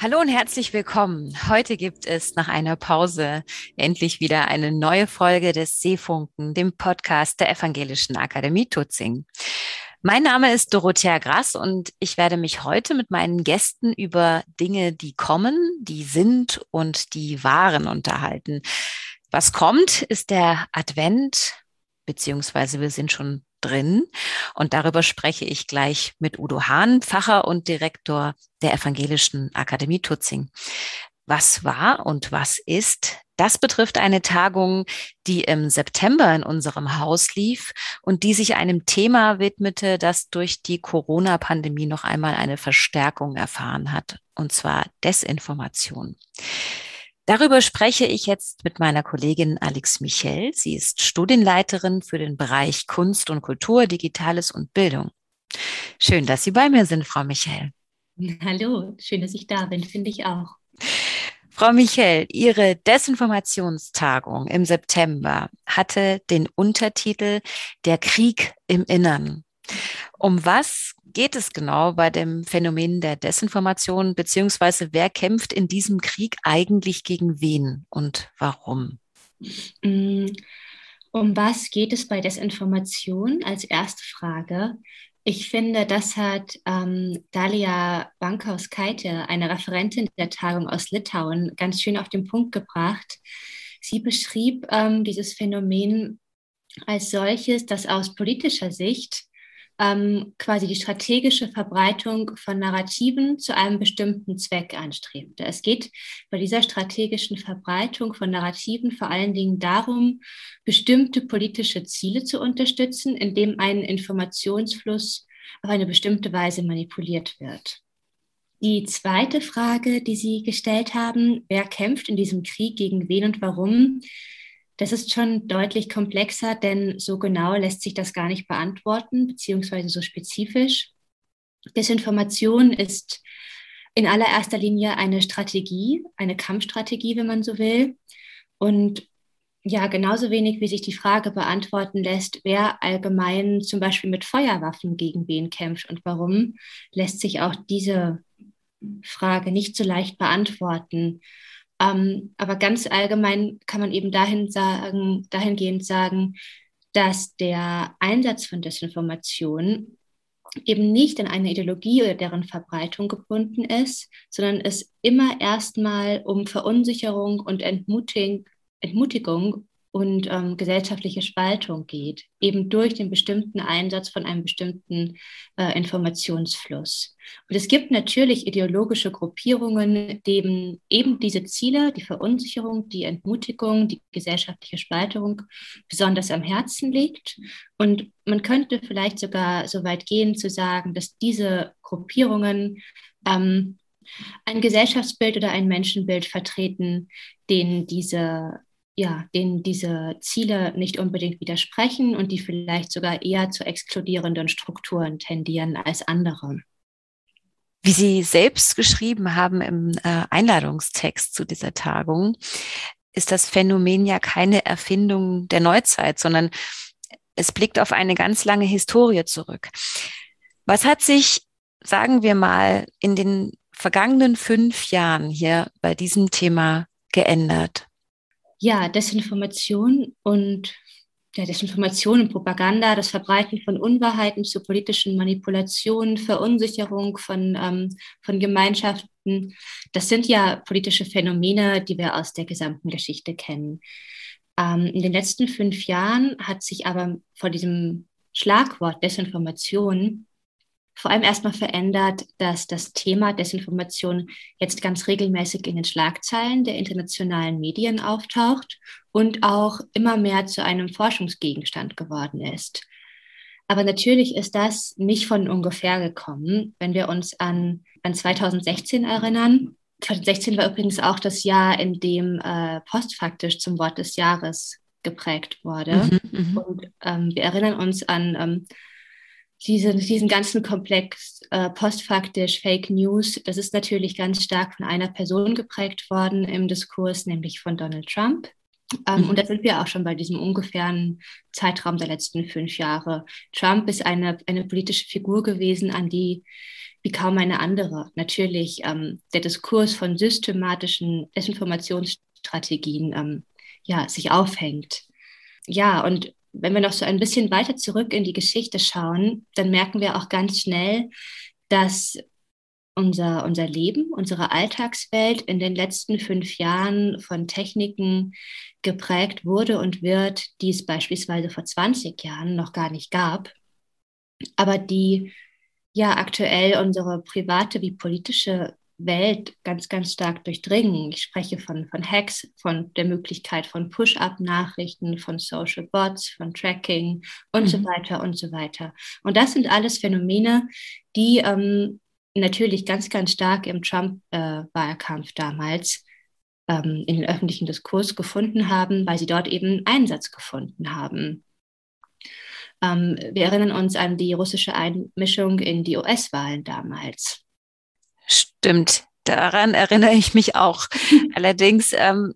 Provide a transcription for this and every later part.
Hallo und herzlich willkommen. Heute gibt es nach einer Pause endlich wieder eine neue Folge des Seefunken, dem Podcast der Evangelischen Akademie Tutzing. Mein Name ist Dorothea Grass und ich werde mich heute mit meinen Gästen über Dinge, die kommen, die sind und die waren unterhalten. Was kommt, ist der Advent, beziehungsweise wir sind schon drin. Und darüber spreche ich gleich mit Udo Hahn, Pfarrer und Direktor der Evangelischen Akademie Tutzing. Was war und was ist? Das betrifft eine Tagung, die im September in unserem Haus lief und die sich einem Thema widmete, das durch die Corona-Pandemie noch einmal eine Verstärkung erfahren hat, und zwar Desinformation. Darüber spreche ich jetzt mit meiner Kollegin Alex Michel. Sie ist Studienleiterin für den Bereich Kunst und Kultur, Digitales und Bildung. Schön, dass Sie bei mir sind, Frau Michel. Hallo, schön, dass ich da bin, finde ich auch. Frau Michel, Ihre Desinformationstagung im September hatte den Untertitel Der Krieg im Innern. Um was geht es genau bei dem Phänomen der Desinformation, beziehungsweise wer kämpft in diesem Krieg eigentlich gegen wen und warum? Mm, Um was geht es bei Desinformation als erste Frage? Ich finde, das hat Dalia Bankhaus-Keite, eine Referentin der Tagung aus Litauen, ganz schön auf den Punkt gebracht. Sie beschrieb dieses Phänomen als solches, das aus politischer Sicht quasi die strategische Verbreitung von Narrativen zu einem bestimmten Zweck anstrebte. Es geht bei dieser strategischen Verbreitung von Narrativen vor allen Dingen darum, bestimmte politische Ziele zu unterstützen, indem ein Informationsfluss auf eine bestimmte Weise manipuliert wird. Die zweite Frage, die Sie gestellt haben, wer kämpft in diesem Krieg gegen wen und warum, das ist schon deutlich komplexer, denn so genau lässt sich das gar nicht beantworten, beziehungsweise so spezifisch. Desinformation ist in allererster Linie eine Strategie, eine Kampfstrategie, wenn man so will. Und ja, genauso wenig wie sich die Frage beantworten lässt, wer allgemein zum Beispiel mit Feuerwaffen gegen wen kämpft und warum, lässt sich auch diese Frage nicht so leicht beantworten. Aber ganz allgemein kann man eben dahingehend sagen, dass der Einsatz von Desinformation eben nicht an eine Ideologie oder deren Verbreitung gebunden ist, sondern es immer erstmal um Verunsicherung und Entmutigung und gesellschaftliche Spaltung geht, eben durch den bestimmten Einsatz von einem bestimmten Informationsfluss. Und es gibt natürlich ideologische Gruppierungen, denen eben diese Ziele, die Verunsicherung, die Entmutigung, die gesellschaftliche Spaltung besonders am Herzen liegt. Und man könnte vielleicht sogar so weit gehen zu sagen, dass diese Gruppierungen ein Gesellschaftsbild oder ein Menschenbild vertreten, denen denen diese Ziele nicht unbedingt widersprechen und die vielleicht sogar eher zu exkludierenden Strukturen tendieren als andere. Wie Sie selbst geschrieben haben im Einladungstext zu dieser Tagung, ist das Phänomen ja keine Erfindung der Neuzeit, sondern es blickt auf eine ganz lange Historie zurück. Was hat sich, sagen wir mal, in den vergangenen 5 Jahren hier bei diesem Thema geändert? Ja, Desinformation und Propaganda, das Verbreiten von Unwahrheiten zu politischen Manipulationen, Verunsicherung von Gemeinschaften, das sind ja politische Phänomene, die wir aus der gesamten Geschichte kennen. In den letzten 5 Jahren hat sich aber vor diesem Schlagwort Desinformation vor allem erstmal verändert, dass das Thema Desinformation jetzt ganz regelmäßig in den Schlagzeilen der internationalen Medien auftaucht und auch immer mehr zu einem Forschungsgegenstand geworden ist. Aber natürlich ist das nicht von ungefähr gekommen, wenn wir uns an 2016 erinnern. 2016 war übrigens auch das Jahr, in dem postfaktisch zum Wort des Jahres geprägt wurde. Mhm, mhm. Und wir erinnern uns an diesen ganzen Komplex postfaktisch Fake News. Das ist natürlich ganz stark von einer Person geprägt worden im Diskurs, nämlich von Donald Trump. Und Mhm. da sind wir auch schon bei diesem ungefähren Zeitraum der letzten 5 Jahre. Trump ist eine politische Figur gewesen, an die, wie wie kaum eine andere natürlich der Diskurs von systematischen Desinformationsstrategien sich aufhängt. Ja, und wenn wir noch so ein bisschen weiter zurück in die Geschichte schauen, dann merken wir auch ganz schnell, dass unser Leben, unsere Alltagswelt in den letzten 5 Jahren von Techniken geprägt wurde und wird, die es beispielsweise vor 20 Jahren noch gar nicht gab, aber die ja aktuell unsere private wie politische Welt ganz, ganz stark durchdringen. Ich spreche von Hacks, von der Möglichkeit von Push-up-Nachrichten, von Social Bots, von Tracking und so weiter und so weiter. Und das sind alles Phänomene, die natürlich ganz, ganz stark im Trump-Wahlkampf damals in den öffentlichen Diskurs gefunden haben, weil sie dort eben Einsatz gefunden haben. Wir erinnern uns an die russische Einmischung in die US-Wahlen damals. Stimmt, daran erinnere ich mich auch. Allerdings,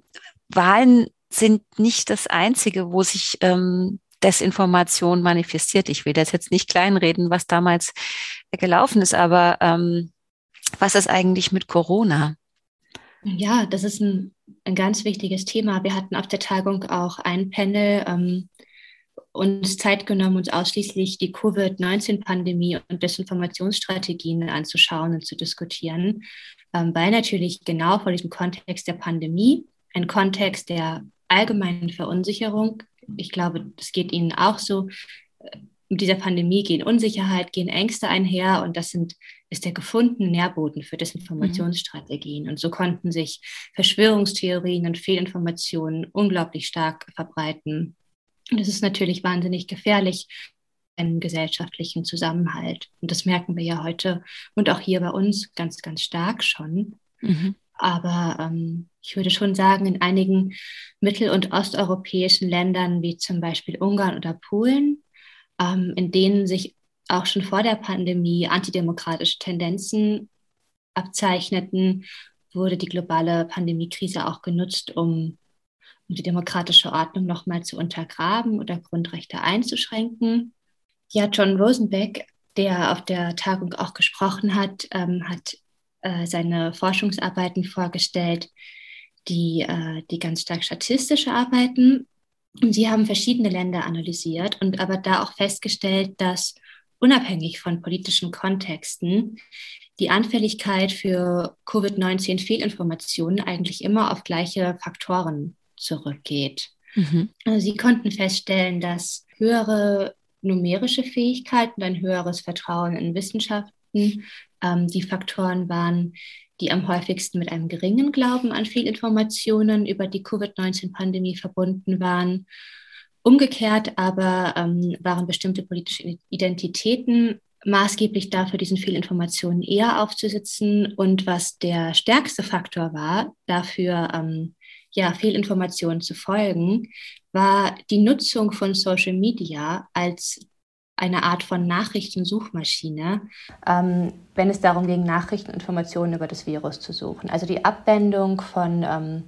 Wahlen sind nicht das Einzige, wo sich Desinformation manifestiert. Ich will das jetzt nicht kleinreden, was damals gelaufen ist, aber was ist eigentlich mit Corona? Ja, das ist ein ganz wichtiges Thema. Wir hatten auf der Tagung auch ein Panel, uns Zeit genommen, uns ausschließlich die Covid-19-Pandemie und Desinformationsstrategien anzuschauen und zu diskutieren, weil natürlich genau vor diesem Kontext der Pandemie, ein Kontext der allgemeinen Verunsicherung, ich glaube, das geht Ihnen auch so, mit dieser Pandemie gehen Unsicherheit, gehen Ängste einher und das ist der gefundene Nährboden für Desinformationsstrategien. Und so konnten sich Verschwörungstheorien und Fehlinformationen unglaublich stark verbreiten. Und das ist natürlich wahnsinnig gefährlich im gesellschaftlichen Zusammenhalt. Und das merken wir ja heute und auch hier bei uns ganz, ganz stark schon. Aber ich würde schon sagen, in einigen mittel- und osteuropäischen Ländern, wie zum Beispiel Ungarn oder Polen, in denen sich auch schon vor der Pandemie antidemokratische Tendenzen abzeichneten, wurde die globale Pandemiekrise auch genutzt, um die demokratische Ordnung nochmal zu untergraben oder Grundrechte einzuschränken. Ja, John Rosenbeck, der auf der Tagung auch gesprochen hat, hat seine Forschungsarbeiten vorgestellt, die ganz stark statistisch arbeiten. Und sie haben verschiedene Länder analysiert und aber da auch festgestellt, dass unabhängig von politischen Kontexten die Anfälligkeit für Covid-19-Fehlinformationen eigentlich immer auf gleiche Faktoren zurückgeht. Also sie konnten feststellen, dass höhere numerische Fähigkeiten, ein höheres Vertrauen in Wissenschaften die Faktoren waren, die am häufigsten mit einem geringen Glauben an Fehlinformationen über die Covid-19-Pandemie verbunden waren. Umgekehrt aber waren bestimmte politische Identitäten maßgeblich dafür, diesen Fehlinformationen eher aufzusitzen. Und was der stärkste Faktor war, dafür Fehlinformationen zu folgen, war die Nutzung von Social Media als eine Art von Nachrichtensuchmaschine, wenn es darum ging, Nachrichteninformationen über das Virus zu suchen. Also die Abwendung von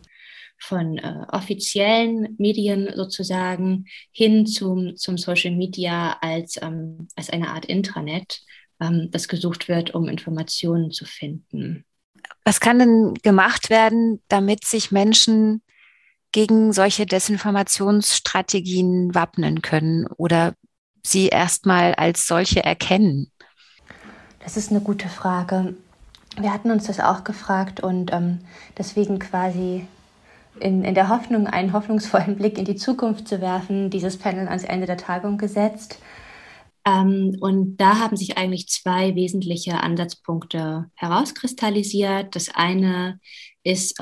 offiziellen Medien sozusagen hin zum Social Media als eine Art Intranet, das gesucht wird, um Informationen zu finden. Was kann denn gemacht werden, damit sich Menschen gegen solche Desinformationsstrategien wappnen können oder sie erstmal als solche erkennen? Das ist eine gute Frage. Wir hatten uns das auch gefragt und deswegen quasi in der Hoffnung, einen hoffnungsvollen Blick in die Zukunft zu werfen, dieses Panel ans Ende der Tagung gesetzt. Und da haben sich eigentlich 2 wesentliche Ansatzpunkte herauskristallisiert. Das eine ist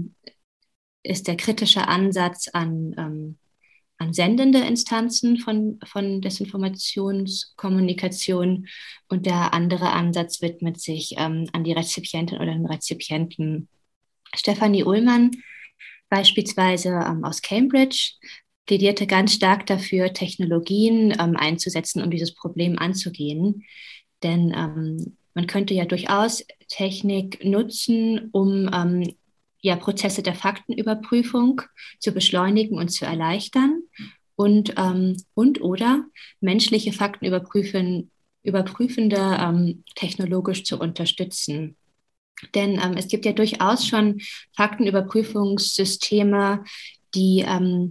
der kritische Ansatz an sendende Instanzen von Desinformationskommunikation und der andere Ansatz widmet sich an die Rezipientin oder den Rezipienten. Stefanie Ullmann beispielsweise aus Cambridge plädierte ganz stark dafür, Technologien einzusetzen, um dieses Problem anzugehen. Denn man könnte ja durchaus Technik nutzen, um Prozesse der Faktenüberprüfung zu beschleunigen und zu erleichtern und oder menschliche Faktenüberprüfungen Überprüfende technologisch zu unterstützen. Denn es gibt ja durchaus schon Faktenüberprüfungssysteme, die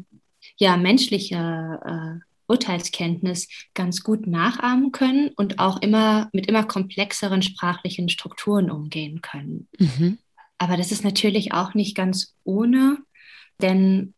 menschliche Urteilskenntnis ganz gut nachahmen können und auch mit immer komplexeren sprachlichen Strukturen umgehen können. Mhm. Aber das ist natürlich auch nicht ganz ohne, denn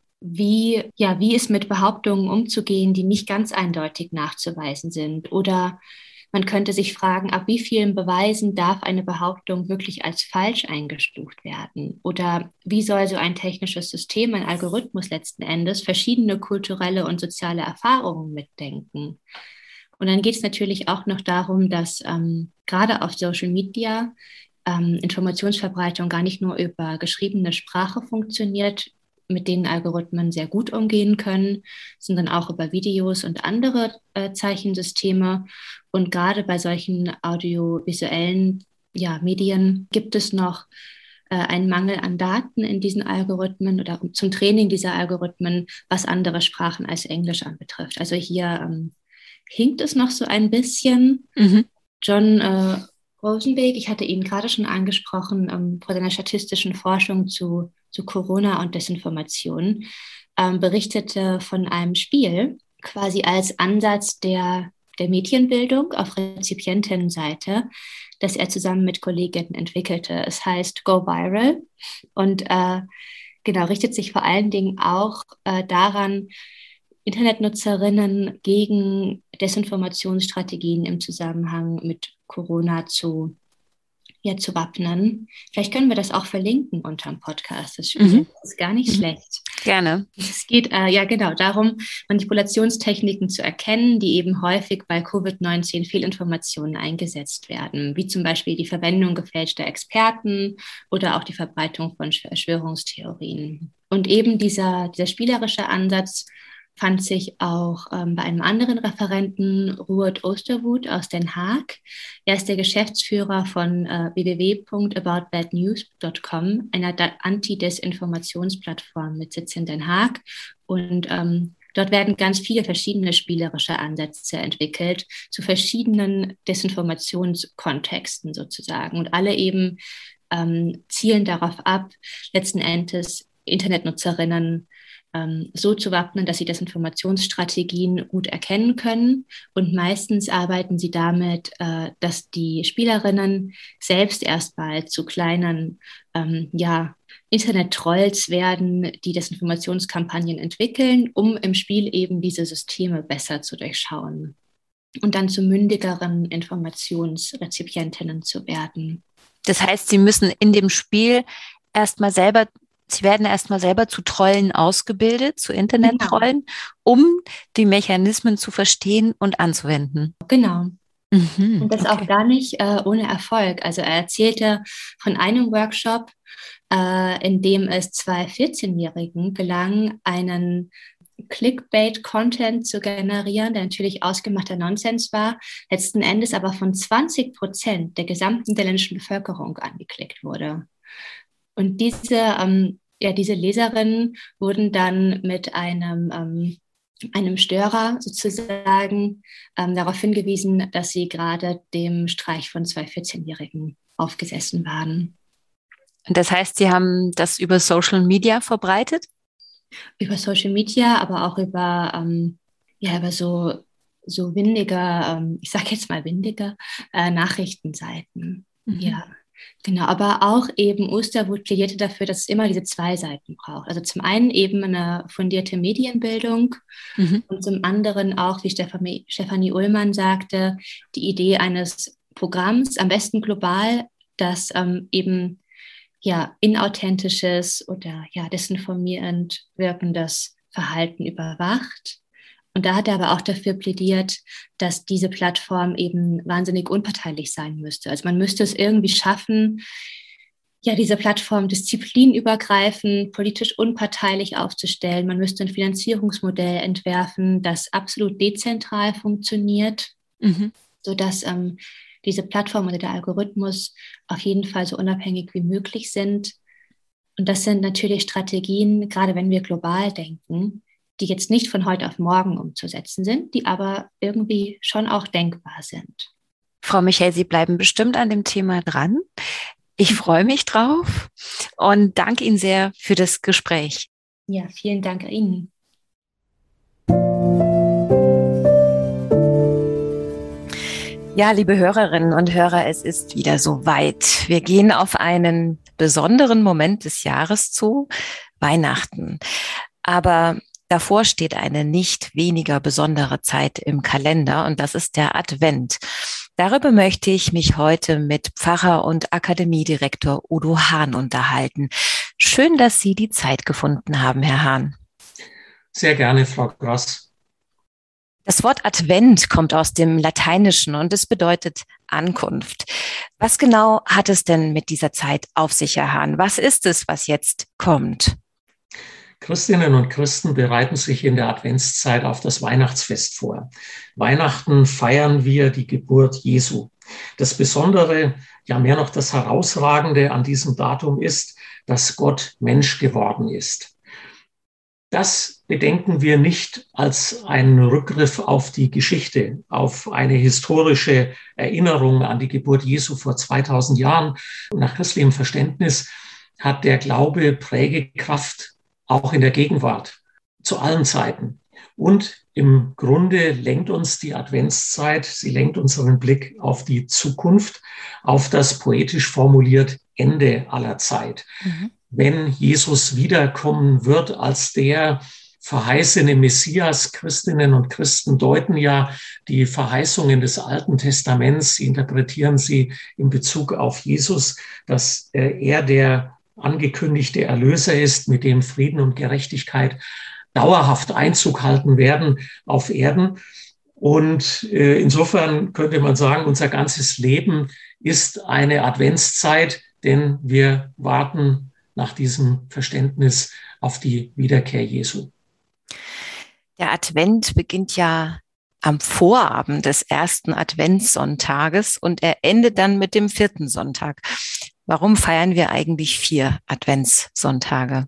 wie ist mit Behauptungen umzugehen, die nicht ganz eindeutig nachzuweisen sind? Oder man könnte sich fragen, ab wie vielen Beweisen darf eine Behauptung wirklich als falsch eingestuft werden? Oder wie soll so ein technisches System, ein Algorithmus letzten Endes, verschiedene kulturelle und soziale Erfahrungen mitdenken? Und dann geht es natürlich auch noch darum, dass gerade auf Social Media Informationsverbreitung gar nicht nur über geschriebene Sprache funktioniert, mit denen Algorithmen sehr gut umgehen können, sondern auch über Videos und andere Zeichensysteme. Und gerade bei solchen audiovisuellen Medien gibt es noch einen Mangel an Daten in diesen Algorithmen oder zum Training dieser Algorithmen, was andere Sprachen als Englisch anbetrifft. Also hier hinkt es noch so ein bisschen. Mhm. John Rosenberg, ich hatte ihn gerade schon angesprochen, vor seiner statistischen Forschung zu Corona und Desinformation, berichtete von einem Spiel, quasi als Ansatz der Medienbildung auf Rezipientenseite, das er zusammen mit Kolleginnen entwickelte. Es heißt Go Viral und genau, richtet sich vor allen Dingen auch daran, Internetnutzerinnen gegen Desinformationsstrategien im Zusammenhang mit Corona zu wappnen. Vielleicht können wir das auch verlinken unterm Podcast, das Spiel. Mhm. Das ist gar nicht Mhm. schlecht. Gerne. Es geht genau darum, Manipulationstechniken zu erkennen, die eben häufig bei Covid-19 Fehlinformationen eingesetzt werden, wie zum Beispiel die Verwendung gefälschter Experten oder auch die Verbreitung von Verschwörungstheorien. Und eben dieser spielerische Ansatz fand sich auch bei einem anderen Referenten, Ruud Oosterwood aus Den Haag. Er ist der Geschäftsführer von www.aboutbadnews.com, einer Anti-Desinformationsplattform mit Sitz in Den Haag. Und dort werden ganz viele verschiedene spielerische Ansätze entwickelt zu verschiedenen Desinformationskontexten sozusagen. Und alle eben zielen darauf ab, letzten Endes Internetnutzerinnen so zu wappnen, dass sie Desinformationsstrategien gut erkennen können. Und meistens arbeiten sie damit, dass die Spielerinnen selbst erstmal zu kleinen Internet-Trolls werden, die Desinformationskampagnen entwickeln, um im Spiel eben diese Systeme besser zu durchschauen und dann zu mündigeren Informationsrezipientinnen zu werden. Das heißt, sie müssen in dem Spiel Sie werden erstmal selber zu Trollen ausgebildet, zu Internet-Trollen, um die Mechanismen zu verstehen und anzuwenden. Genau. Mhm, Und das auch gar nicht ohne Erfolg. Also er erzählte von einem Workshop, in dem es 2 14-Jährigen gelang, einen Clickbait-Content zu generieren, der natürlich ausgemachter Nonsens war, letzten Endes aber von 20% der gesamten niederländischen Bevölkerung angeklickt wurde. Und diese Leserinnen wurden dann mit einem Störer sozusagen darauf hingewiesen, dass sie gerade dem Streich von 2 14-Jährigen aufgesessen waren. Und das heißt, Sie haben das über Social Media verbreitet? Über Social Media, aber auch über so windige, ich sage jetzt mal windige Nachrichtenseiten. Mhm. Ja. Genau, aber auch eben Oosterwood plädierte dafür, dass es immer diese 2 Seiten braucht. Also zum einen eben eine fundierte Medienbildung und zum anderen auch, wie Stefanie Ullmann sagte, die Idee eines Programms, am besten global, das eben inauthentisches oder desinformierend wirkendes Verhalten überwacht. Und da hat er aber auch dafür plädiert, dass diese Plattform eben wahnsinnig unparteilich sein müsste. Also man müsste es irgendwie schaffen, diese Plattform disziplinübergreifend, politisch unparteilich aufzustellen. Man müsste ein Finanzierungsmodell entwerfen, das absolut dezentral funktioniert, sodass diese Plattform oder der Algorithmus auf jeden Fall so unabhängig wie möglich sind. Und das sind natürlich Strategien, gerade wenn wir global denken, die jetzt nicht von heute auf morgen umzusetzen sind, die aber irgendwie schon auch denkbar sind. Frau Michel, Sie bleiben bestimmt an dem Thema dran. Ich freue mich drauf und danke Ihnen sehr für das Gespräch. Ja, vielen Dank Ihnen. Ja, liebe Hörerinnen und Hörer, es ist wieder soweit. Wir gehen auf einen besonderen Moment des Jahres zu, Weihnachten. Aber davor steht eine nicht weniger besondere Zeit im Kalender und das ist der Advent. Darüber möchte ich mich heute mit Pfarrer und Akademiedirektor Udo Hahn unterhalten. Schön, dass Sie die Zeit gefunden haben, Herr Hahn. Sehr gerne, Frau Grass. Das Wort Advent kommt aus dem Lateinischen und es bedeutet Ankunft. Was genau hat es denn mit dieser Zeit auf sich, Herr Hahn? Was ist es, was jetzt kommt? Christinnen und Christen bereiten sich in der Adventszeit auf das Weihnachtsfest vor. Weihnachten feiern wir die Geburt Jesu. Das Besondere, ja mehr noch das Herausragende an diesem Datum ist, dass Gott Mensch geworden ist. Das bedenken wir nicht als einen Rückgriff auf die Geschichte, auf eine historische Erinnerung an die Geburt Jesu vor 2000 Jahren. Und nach christlichem Verständnis hat der Glaube Prägekraft auch in der Gegenwart, zu allen Zeiten. Und im Grunde lenkt uns die Adventszeit, sie lenkt unseren Blick auf die Zukunft, auf das poetisch formuliert Ende aller Zeit. Wenn Jesus wiederkommen wird als der verheißene Messias. Christinnen und Christen deuten ja die Verheißungen des Alten Testaments, interpretieren sie in Bezug auf Jesus, dass er der angekündigte Erlöser ist, mit dem Frieden und Gerechtigkeit dauerhaft Einzug halten werden auf Erden. Und insofern könnte man sagen, unser ganzes Leben ist eine Adventszeit, denn wir warten nach diesem Verständnis auf die Wiederkehr Jesu. Der Advent beginnt ja am Vorabend des ersten Adventssonntages und er endet dann mit dem 4. Sonntag. Warum feiern wir eigentlich 4 Adventssonntage?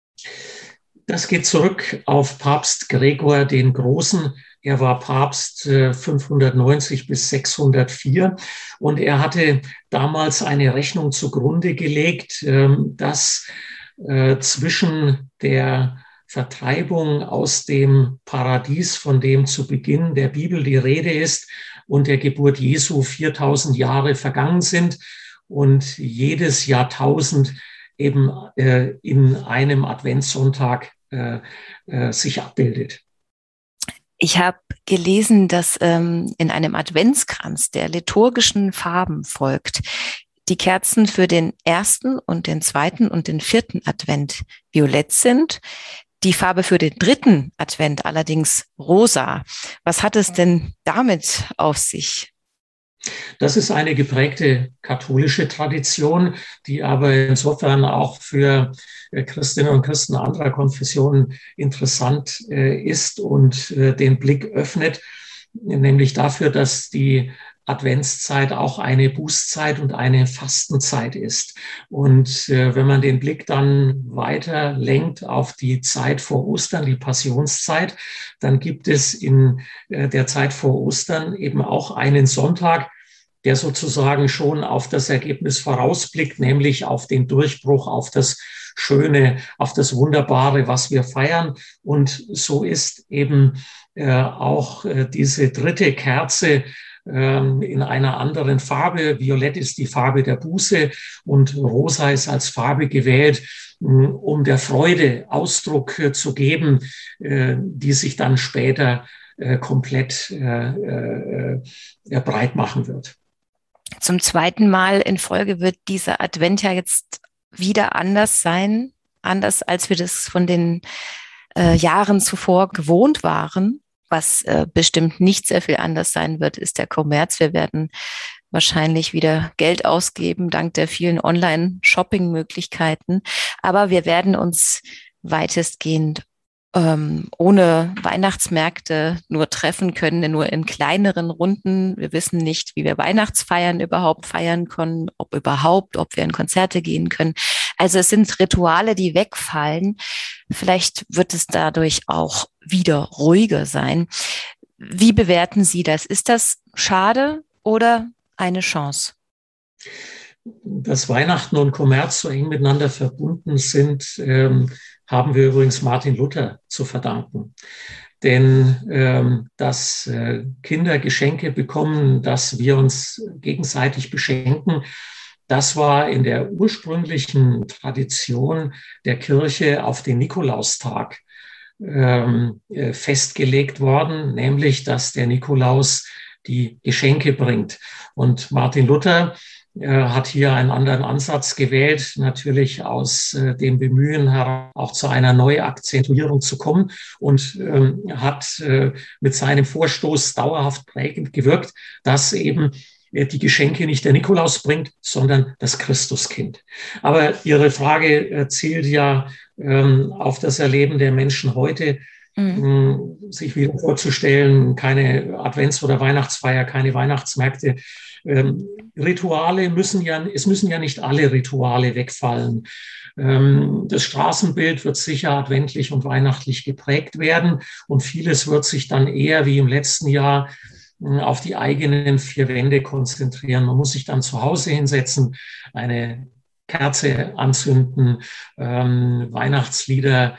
Das geht zurück auf Papst Gregor den Großen. Er war Papst 590 bis 604 und er hatte damals eine Rechnung zugrunde gelegt, dass zwischen der Vertreibung aus dem Paradies, von dem zu Beginn der Bibel die Rede ist, und der Geburt Jesu 4000 Jahre vergangen sind und jedes Jahrtausend eben in einem Adventssonntag sich abbildet. Ich habe gelesen, dass in einem Adventskranz, der liturgischen Farben folgt, die Kerzen für den 1. und den 2. und den 4. Advent violett sind, die Farbe für den 3. Advent allerdings rosa. Was hat es denn damit auf sich? Das ist eine geprägte katholische Tradition, die aber insofern auch für Christinnen und Christen anderer Konfessionen interessant ist und den Blick öffnet, nämlich dafür, dass die Adventszeit auch eine Bußzeit und eine Fastenzeit ist. Und wenn man den Blick dann weiter lenkt auf die Zeit vor Ostern, die Passionszeit, dann gibt es in der Zeit vor Ostern eben auch einen Sonntag, der sozusagen schon auf das Ergebnis vorausblickt, nämlich auf den Durchbruch, auf das Schöne, auf das Wunderbare, was wir feiern. Und so ist eben auch diese 3. Kerze in einer anderen Farbe. Violett ist die Farbe der Buße und rosa ist als Farbe gewählt, um der Freude Ausdruck zu geben, die sich dann später komplett breit machen wird. Zum 2. Mal in Folge wird dieser Advent ja jetzt wieder anders sein, anders als wir das von den Jahren zuvor gewohnt waren. Was bestimmt nicht sehr viel anders sein wird, ist der Kommerz. Wir werden wahrscheinlich wieder Geld ausgeben, dank der vielen Online-Shopping-Möglichkeiten. Aber wir werden uns weitestgehend ohne Weihnachtsmärkte nur treffen können, nur in kleineren Runden. Wir wissen nicht, wie wir Weihnachtsfeiern überhaupt feiern können, ob wir in Konzerte gehen können. Also es sind Rituale, die wegfallen. Vielleicht wird es dadurch auch wieder ruhiger sein. Wie bewerten Sie das? Ist das schade oder eine Chance? Dass Weihnachten und Kommerz so eng miteinander verbunden sind, haben wir übrigens Martin Luther zu verdanken. Denn dass Kinder Geschenke bekommen, dass wir uns gegenseitig beschenken, das war in der ursprünglichen Tradition der Kirche auf den Nikolaustag festgelegt worden, nämlich dass der Nikolaus die Geschenke bringt. Und Martin Luther hat hier einen anderen Ansatz gewählt, natürlich aus dem Bemühen heraus auch zu einer Neuakzentuierung zu kommen und hat mit seinem Vorstoß dauerhaft prägend gewirkt, dass eben die Geschenke nicht der Nikolaus bringt, sondern das Christuskind. Aber Ihre Frage zielt ja auf das Erleben der Menschen heute, sich wieder vorzustellen, keine Advents- oder Weihnachtsfeier, keine Weihnachtsmärkte. Rituale es müssen ja nicht alle Rituale wegfallen. Das Straßenbild wird sicher adventlich und weihnachtlich geprägt werden und vieles wird sich dann eher wie im letzten Jahr auf die eigenen vier Wände konzentrieren. Man muss sich dann zu Hause hinsetzen, eine Kerze anzünden, Weihnachtslieder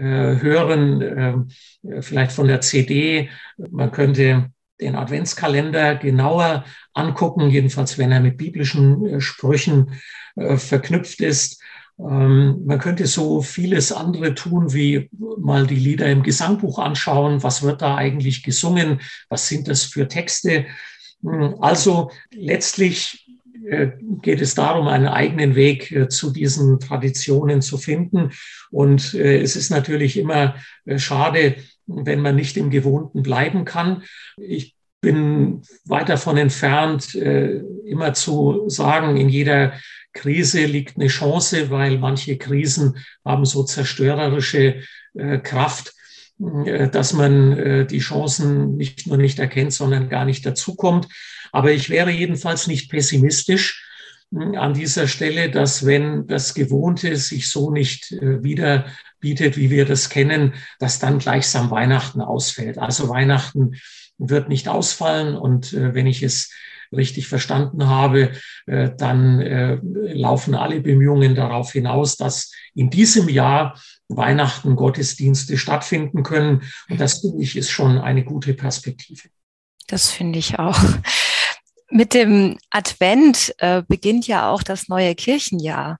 hören, vielleicht von der CD. Man könnte den Adventskalender genauer angucken, jedenfalls wenn er mit biblischen Sprüchen verknüpft ist. Man könnte so vieles andere tun, wie mal die Lieder im Gesangbuch anschauen. Was wird da eigentlich gesungen? Was sind das für Texte? Also letztlich geht es darum, einen eigenen Weg zu diesen Traditionen zu finden. Und es ist natürlich immer schade, wenn man nicht im Gewohnten bleiben kann. Ich bin weit davon entfernt, immer zu sagen, in jeder Krise liegt eine Chance, weil manche Krisen haben so zerstörerische Kraft, dass man die Chancen nicht nur nicht erkennt, sondern gar nicht dazukommt. Aber ich wäre jedenfalls nicht pessimistisch an dieser Stelle, dass wenn das Gewohnte sich so nicht wieder bietet, wie wir das kennen, dass dann gleichsam Weihnachten ausfällt. Also Weihnachten wird nicht ausfallen und wenn ich es richtig verstanden habe, dann laufen alle Bemühungen darauf hinaus, dass in diesem Jahr Weihnachten Gottesdienste stattfinden können. Und das, finde ich, ist schon eine gute Perspektive. Das finde ich auch. Mit dem Advent beginnt ja auch das neue Kirchenjahr.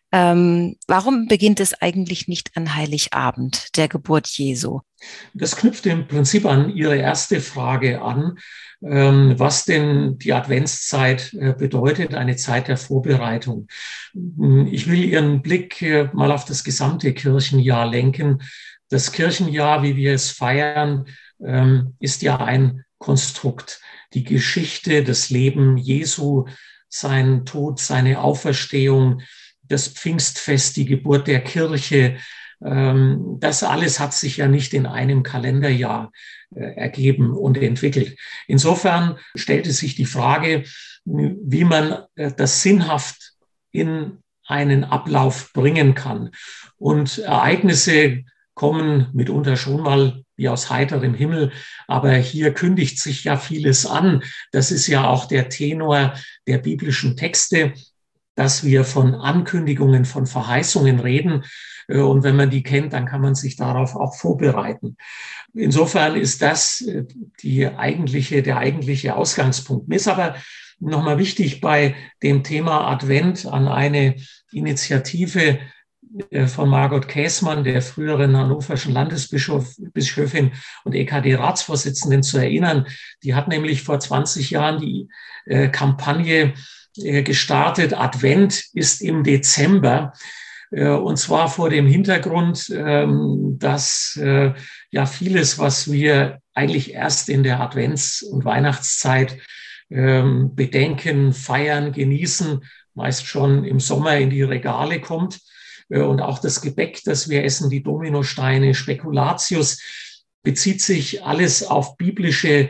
Warum beginnt es eigentlich nicht an Heiligabend, der Geburt Jesu? Das knüpft im Prinzip an Ihre erste Frage an, was denn die Adventszeit bedeutet, eine Zeit der Vorbereitung. Ich will Ihren Blick mal auf das gesamte Kirchenjahr lenken. Das Kirchenjahr, wie wir es feiern, ist ja ein Konstrukt. Die Geschichte, das Leben Jesu, sein Tod, seine Auferstehung, das Pfingstfest, die Geburt der Kirche, das alles hat sich ja nicht in einem Kalenderjahr ergeben und entwickelt. Insofern stellte sich die Frage, wie man das sinnhaft in einen Ablauf bringen kann. Und Ereignisse kommen mitunter schon mal wie aus heiterem Himmel, aber hier kündigt sich ja vieles an. Das ist ja auch der Tenor der biblischen Texte, dass wir von Ankündigungen, von Verheißungen reden. Und wenn man die kennt, dann kann man sich darauf auch vorbereiten. Insofern ist das der eigentliche Ausgangspunkt. Mir ist aber nochmal wichtig, bei dem Thema Advent an eine Initiative von Margot Käßmann, der früheren hannoverschen Landesbischöfin und EKD-Ratsvorsitzenden, zu erinnern. Die hat nämlich vor 20 Jahren die Kampagne gestartet, Advent ist im Dezember. Und zwar vor dem Hintergrund, dass ja vieles, was wir eigentlich erst in der Advents- und Weihnachtszeit bedenken, feiern, genießen, meist schon im Sommer in die Regale kommt. Und auch das Gebäck, das wir essen, die Dominosteine, Spekulatius, bezieht sich alles auf biblische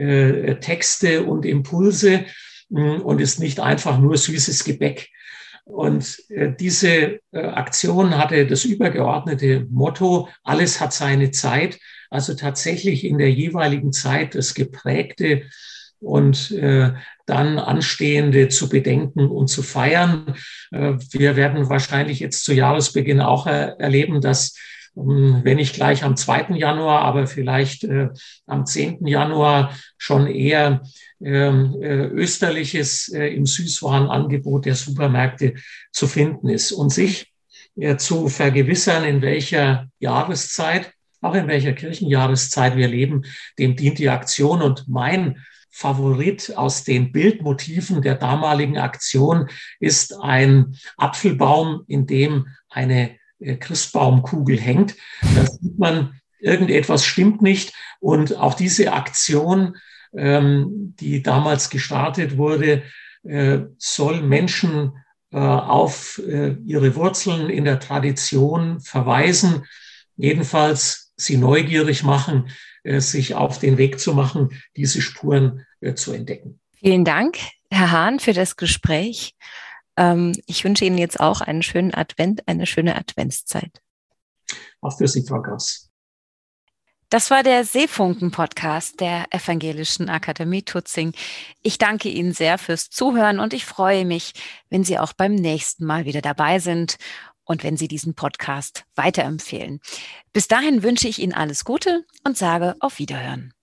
Texte und Impulse und ist nicht einfach nur süßes Gebäck. Und diese Aktion hatte das übergeordnete Motto, alles hat seine Zeit, also tatsächlich in der jeweiligen Zeit das Geprägte und dann Anstehende zu bedenken und zu feiern. Wir werden wahrscheinlich jetzt zu Jahresbeginn auch erleben, dass wenn nicht gleich am 2. Januar, aber vielleicht am 10. Januar schon eher österliches im Süßwarenangebot der Supermärkte zu finden ist. Und sich zu vergewissern, in welcher Jahreszeit, auch in welcher Kirchenjahreszeit wir leben, dem dient die Aktion. Und mein Favorit aus den Bildmotiven der damaligen Aktion ist ein Apfelbaum, in dem eine Christbaumkugel hängt. Da sieht man, irgendetwas stimmt nicht. Und auch diese Aktion, die damals gestartet wurde, soll Menschen auf ihre Wurzeln in der Tradition verweisen, jedenfalls sie neugierig machen, sich auf den Weg zu machen, diese Spuren zu entdecken. Vielen Dank, Herr Hahn, für das Gespräch. Ich wünsche Ihnen jetzt auch einen schönen Advent, eine schöne Adventszeit. Auch für Sie, Frau Gass. Das war der Seefunken-Podcast der Evangelischen Akademie Tutzing. Ich danke Ihnen sehr fürs Zuhören und ich freue mich, wenn Sie auch beim nächsten Mal wieder dabei sind und wenn Sie diesen Podcast weiterempfehlen. Bis dahin wünsche ich Ihnen alles Gute und sage auf Wiederhören.